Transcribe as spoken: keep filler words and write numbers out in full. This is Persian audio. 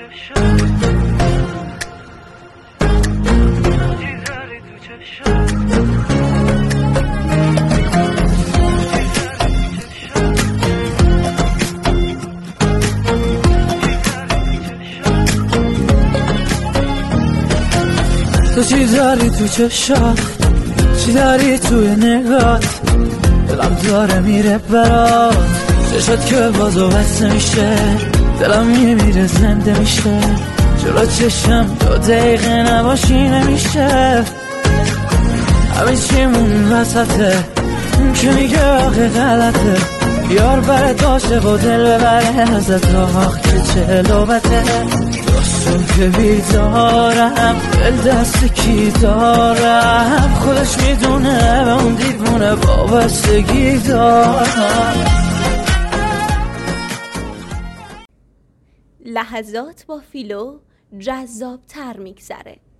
تو چی داری تو چشات، چی داری توی نگات، دلم داره میره برات، چشات که بازو بسته میشه، دلم میمیره زنده میشه، جلو چشم دو دقیقه نباشی نمیشه، همه چیمون وسطه، اون که میگه آخه غلطه، یار برات عاشق و دل ببره ازت، آخ که چه لوبته، دستون که بیدارم دل دست کی دارم، خودش میدونه به اون دیوونه وابستگی دارم. لحظات با فیلو جذاب تر میگذره.